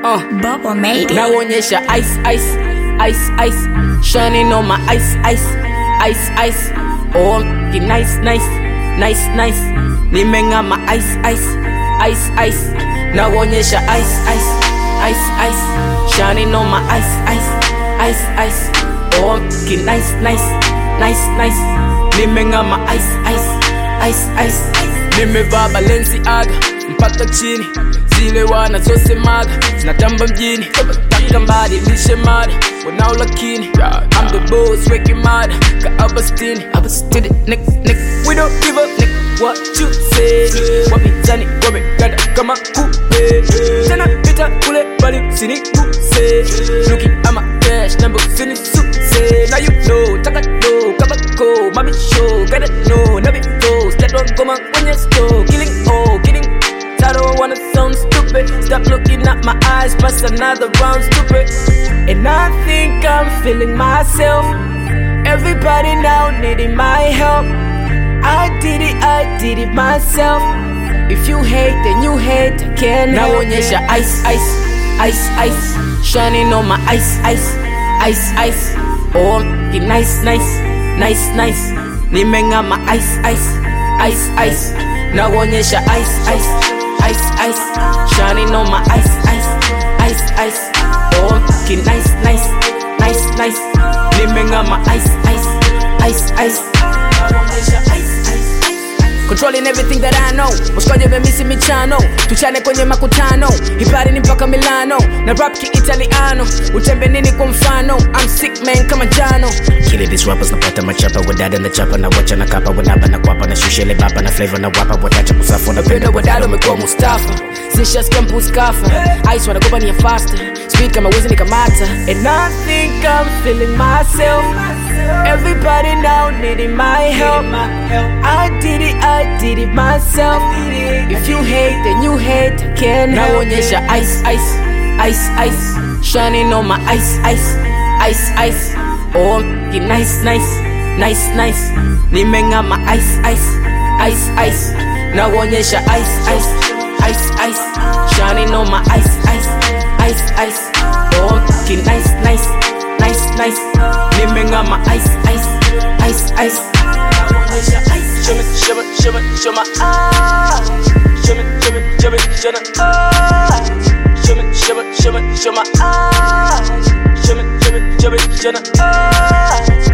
Bubble made it. Naonyesha ice, ice, ice, ice. Shining on my ice, ice, ice, ice. Oh, nice, nice, nice, nice. Nimeng'ama ice, ice, ice, ice. Naonyesha ice, ice, ice, ice. Shining on my ice, ice, ice, ice. Oh, nice, nice, nice, nice. Nimeng'ama ice, ice, ice, ice. Nimevaa Balenciaga mpaka chini, zile wanazosemaga zinatamba mjini. Taka mbadilishe mada wanao, lakini I'm the boss, weke mada ka Abastini. Abastini, nick, nick. We don't give a nick what you say. Wapinzani wameganda kama kupe, tena pita kule bali usinikuse. Looking at my cash number usinisuse. Now you know, taka do, kabako, mami show. Gotta know, never go. Step on goma when you're slow. Killing, oh, kidding. I don't wanna sound stupid. Stop looking at my eyes, pass another round, stupid. And I think I'm feeling myself. Everybody now needing my help. I did it myself. If you hate, then you hate, I can't help it. Naonyesha ice, ice, ice, ice. Shining on my ice, ice, ice, ice. Oh, nice, nice, nice, nice. Nimeng'ama ice, ice, ice, ice. Naonyesha ice, ice, ice, ice. Shining on my ice, ice, ice, ice. Oh, nice, nice, nice, nice. Nimeng'ama ice, ice, ice, ice. Naonyesha ice, ice. Controlling everything that I know. Moscoje vemisi michano, tuchane kwenye makutano. Hipari ni mpaka Milano, na rap ki Italiano. Utembe nini kwa mfano, I'm sick man kama jano. Killing these rappers napata machapa, wadada na chapa na wacha na kapa, wanaba na kwapa na shushele bapa na flavor na wapa, watacha kusafu na penda wadada umekuwa Mustafa. Sinshas campus kafa, ice wanagoba ni ya faster. Speed kama wezi ni kamata. And I think I'm feeling myself. Everybody now needing my help. I did it myself. If you hate, then you hate, I can't help it. Naonyesha ice, ice, ice, ice. Shining on my ice, ice, ice, ice. Oh, nice, nice, nice, nice. Nimeng'ama ice, ice, ice, ice. Naonyesha ice, ice, ice, ice. Shining on my ice, ice, ice, ice. Oh, nice, nice, nice, nice. Nimeng'ama ice, ice, ice, ice. Naonyesha ice. Show me, show me, show me, show my eyes. Show me, show me, show me, show my eyes. Show me, show me, show me, show my eyes. Show me, show me, show me, show my eyes.